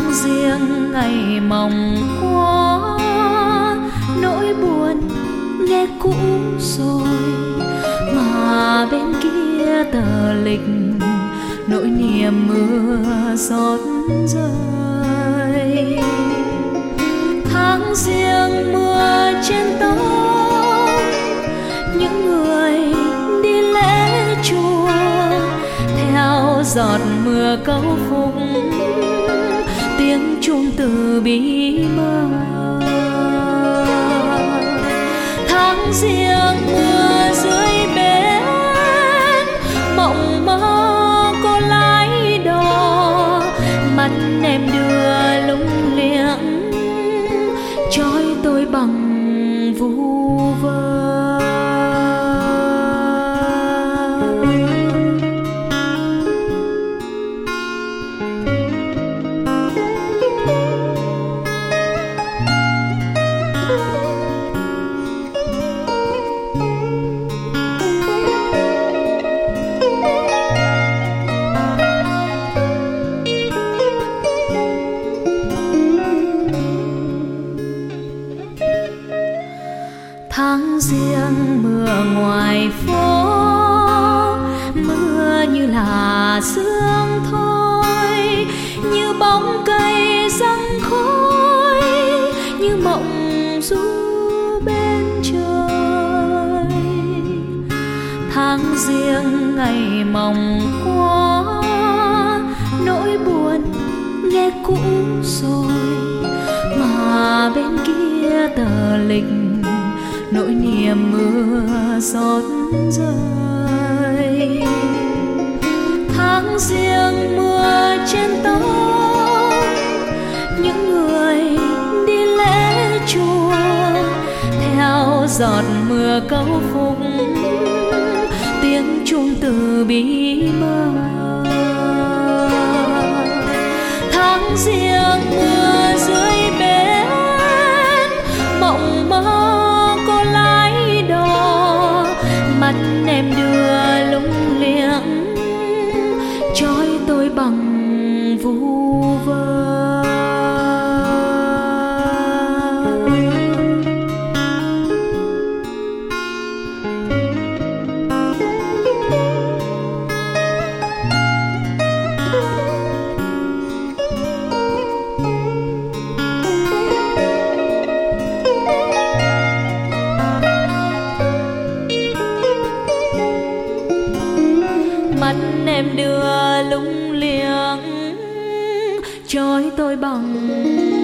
tháng riêng ngày mỏng quá, nỗi buồn nghe cũ rồi, mà bên kia tờ lịch nỗi niềm mưa giọt rơi. Tháng riêng mưa trên tóc những người đi lễ chùa, theo giọt mưa câu phúc tiếng chuông từ bi mơ. Tháng riêng mưa dưới bến mộng mơ cô lái đò, mắt em đưa lung liếng trói tôi bằng vu vơ. Tháng riêng mưa ngoài phố, mưa như là sương thôi, như bóng cây răng khói, như mộng du bên trời. Tháng riêng ngày mỏng quá, nỗi buồn nghe cũ rồi, mà bên kia tờ lịch nỗi niềm mưa giọt rơi. Tháng riêng mưa trên tóc những người đi lễ chùa, theo giọt mưa câu phúc tiếng chuông từ bi mơ. Tháng riêng mưa dưới bến mộng mơ cô lái đò, mắt em đưa lung liếng trói tôi bằng vu vơ. Mắt em đưa lung liếng trói tôi bằng